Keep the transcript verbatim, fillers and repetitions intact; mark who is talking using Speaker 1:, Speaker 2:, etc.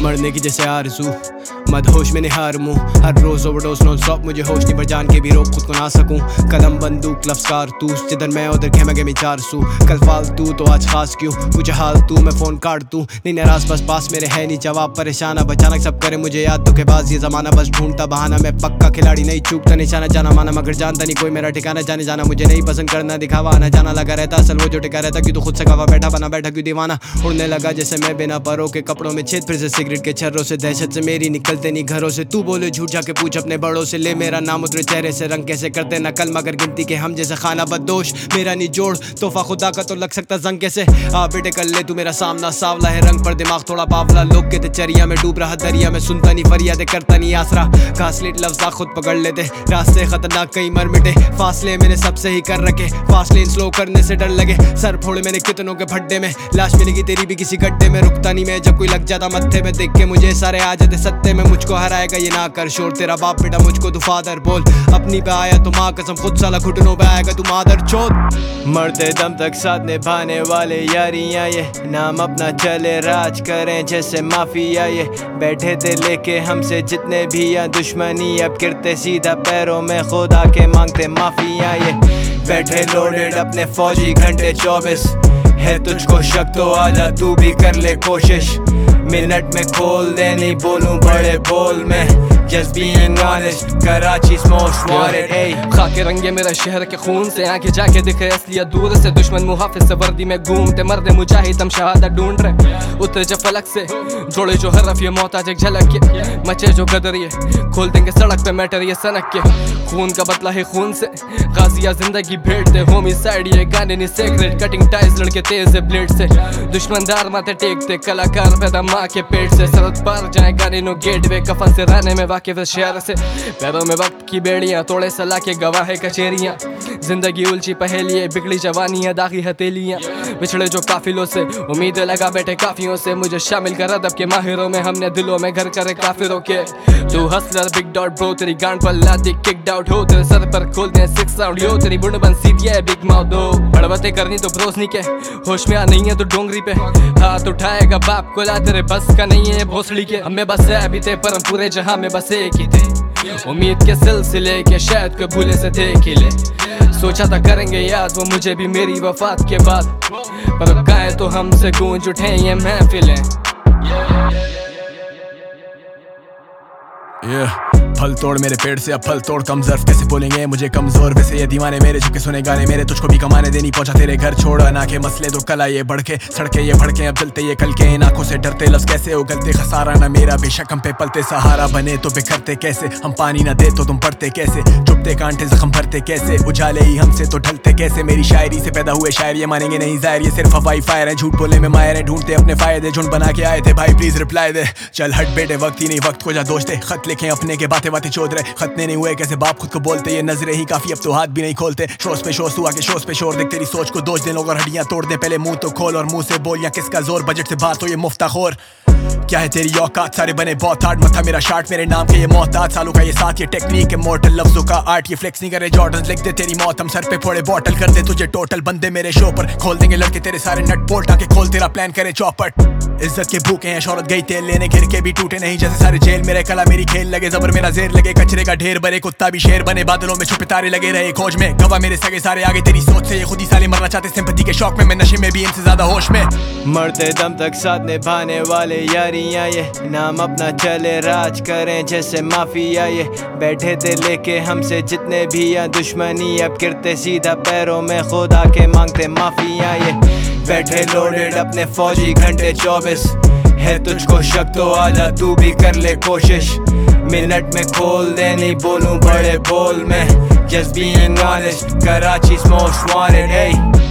Speaker 1: मरने की जैसे आरज़ू, मदहोश में निहार मुँह, हर रोज़ ओवरडोज नॉन स्टॉप, मुझे होश नहीं पर जान के भी रोक खुद को ना सकूं। कलम बंदूक लफ्ज़ कारतूस, जिधर मैं उधर खेमे के मैं चार सू। कल फालतू तो आज खास क्यों, कुछ हाल तू मैं फ़ोन काट दूँ। नहीं नाराज़ बस पास मेरे है नहीं जवाब, परेशान अब अचानक सब करे मुझे याद। तो के बाद ये ज़माना बस ढूंढता बहाना, मैं पक्का खिलाड़ी नहीं चूकता निशाना। जाना माना मगर जानता नहीं कोई मेरा ठिकाना, जाने जाना मुझे नहीं पसंद करना दिखावा। आना जाना लगा रहता असल वो जो टिका रहता, क्यों तो खुद से गवा बैठा बना बैठा क्यों दीवाना। उड़ने लगा जैसे मैं बिना परों के कपड़ों में छेद, फिर से सिगरेट के छर्रों से दहशत से मेरी निकलते नहीं घरों से। तू बोले झूठ जाके पूछ अपने बड़ों से, ले मेरा नाम उतरे चेहरे से, रंग कैसे करते नकल मगर गिनती के हम जैसे खाना बदोश। मेरा नहीं जोड़ तोहफा खुदा का तो लग सकता जंग कैसे। आ बेटे कर ले तू मेरा सामना, सावला है रंग पर दिमाग थोड़ा बावला। लोग कहते चरिया में डूब रहा दरिया में, सुनता नहीं फरियादे करता नहीं आसरा। घासलेट लफ्ज़ खुद पकड़ लेते, रास्ते खतरनाक कई मर मिटे। फासले मैंने सबसे ही कर रखे, फासले स्लो करने से डर लगे। सर फोड़े मैंने कितनों के फड्डे में, लाश मिलेगी तेरी भी किसी गड्ढे में। रुकता नहीं मैं जब कोई लग जाता मत्थे में, देख के मुझे सारे आ जाते सत्ते में। मुझको हराएगा ये ना कर शोर, तेरा बाप बेटा मुझको तू फादर बोल। अपनी पे आया तो माँ कसम, खुद साला घुटनों पे आएगा तू मादर चोद। मरते दम तक साथ निभाने वाले यारियां, ये नाम अपना चले राज करें जैसे माफिया। ये बैठे थे लेके हमसे जितने भी या दुश्मनी, अब गिरते सीधा पैरों में खुदा के मांगते माफिया। ये बैठे लोडेड अपने फौजी घंटे चौबीस, है तुझको शक तो आजा तू भी कर ले कोशिश। मिनट में खोल दे नहीं बोलूं बड़े बोल में, just being honest, कराची's most wanted। hey
Speaker 2: खाके रंगे मेरा शहर के खून से, आंखें जाके दिखे असलियत दूर से। दुश्मन मुहाफिज से वर्दी में घूमते, मर्दे मुजाहिद हम शहादत ढूंढ रहे। उतरे जब फलक से जोड़े जो हरफ, ये मोहताज एक झलक के मचे जो गदर, ये खोल देंगे सड़क पे मैटर ये सनक के। खून का बदला है खून से, गाजिया जिंदगी भेंट दे। होमी साइड ये गाने नहीं सेक्रेट, कटिंग टाइज लड़के तेज है ब्लेड से। दुश्मन दार माथे टेकते, कलाकार पैदा माँ के पेट से। सरहद पार जाए गाने नो गेट वे, कफन से रहने में वाकिफ शहर से। पैरों में वक्त की बेड़ियां, तोड़े सला के गवाह है कचेरियां। जिंदगी उलझी पहेलियां, बिगड़ी जवानियां, दागी हथेलियां। बिछड़े जो काफिलों से, उम्मीदें लगा बैठे काफियों से। मुझे शामिल कर अदब के माहिरों में, हमने दिलों में घर करे काफिरों के। तू हसलर बिग डॉट ब्रो, तेरी गांड पर लादी किक्ड आउट हो। तेरे सर पर खोल दे सिक्स साउंड यो, तेरी बुंड बन सीधी है बिग माउथ दो। बड़बते करनी तो ब्रोसनी के, होश में आ नहीं है तो डोंगरी पे हाथ उठाएगा बाप को ला, तेरे बस का नहीं है भोसड़ी के। हमें बस है अभी थे पर हम पूरे जहां में बस एक ही थे। उम्मीद के सिलसिले के शायद को भूले से थे खिले। सोचा था करेंगे याद वो मुझे भी मेरी वफात के बाद, पर अब गाए तो हमसे गूंज उठे ये महफिलें।
Speaker 3: yeah. फल तोड़ मेरे पेड़ से अब फल तोड़, कम ज़र्फ कैसे बोलेंगे मुझे कमजोर। वैसे ये दीवाने मेरे झुके सुने गाने मेरे, तुझको भी कमाने देनी पहुंचा तेरे घर छोड़। ना के मसले तो कला ये बढ़ के, सड़के ये भड़के अब चलते ये कल के। इन आंखों से डरते लफ्ज़ कैसे उगलते, खसारा ना मेरा बेशक हम पे पलते। सहारा बने तो बिखरते कैसे, हम पानी ना दे तो तुम पढ़ते कैसे। चुपते कांटे जख्म भरते कैसे, उजाले ही हमसे तो ढलते कैसे। मेरी शायरी से पैदा हुए शायर ये मानेंगे नहीं ज़ाहिर, ये सिर्फ हवाई फायर है। झूठ बोलने में माहिर है, ढूंढते अपने फायदे। झुंड बना के आए थे भाई प्लीज रिप्लाई दे। चल हट बेटे वक्त ही नहीं, वक्त को जा दोष दे। खत लिखे अपने के बातें बातें चोद रहे, खतने नहीं हुए कैसे बाप खुद को बोलते। ये नजरें ही काफी अब तो हाथ भी नहीं खोलते। शोस पे शोस हुआ के शोस पे शोर, देख तेरी सोच को दोष दे लोग और हड्डियां तोड़ दे। पहले मुंह तो खोल और मुंह से बोल, या किसका जोर बजट से बात हो ये मुफ्ताखोर। क्या है तेरी औकात, सारे बने बहुत हार्ड। मथा मेरा शार्ट मेरे नाम के ये मोहताज, सालों का ये साथ ये टेक्निक है मॉडल। लफ्जों का आर्ट ये फ्लेक्स नहीं करे जॉर्डन, लिख दे तेरी मौत हम सर पे फोड़े बॉटल। कर दे तुझे टोटल बंदे मेरे शो पर, खोल देंगे लड़के तेरे सारे नट बोल्ट। आके खोल तेरा प्लान करे चौपट। इज्जत के भूखे हैं शौहरत गई तेल लेने, गिर के भी टूटे नहीं जैसे सारे जेल मेरे। कला मेरी खेल लगे जबर मेरा जेर लगे, कचरे का ढेर बने कुत्ता भी शेर बने। बादलों में छुपे तारे लगे रहे खोज में, गवा मेरे सगे सारे आगे तेरी सोच से। ये खुद ही साले मरना चाहते सिंपैथी के शौक में, मैं नशे में भी इनसे ज्यादा होश में।
Speaker 1: मरते दम तक साथ निभाने वाले यारियां, ये नाम अपना चले राज करें जैसे माफिया। ये बैठे थे लेके हमसे जितने भी या दुश्मनी, अब गिरते सीधा पैरों में खुदा के मांगते माफिया। ये बैठे लोडेड अपने फौजी घंटे चौबीस, है तुझको शक तो आजा तू भी कर ले कोशिश। मिनट में खोल दे नहीं बोलूं बड़े बोल में, just being honest, कराची's most wanted। hey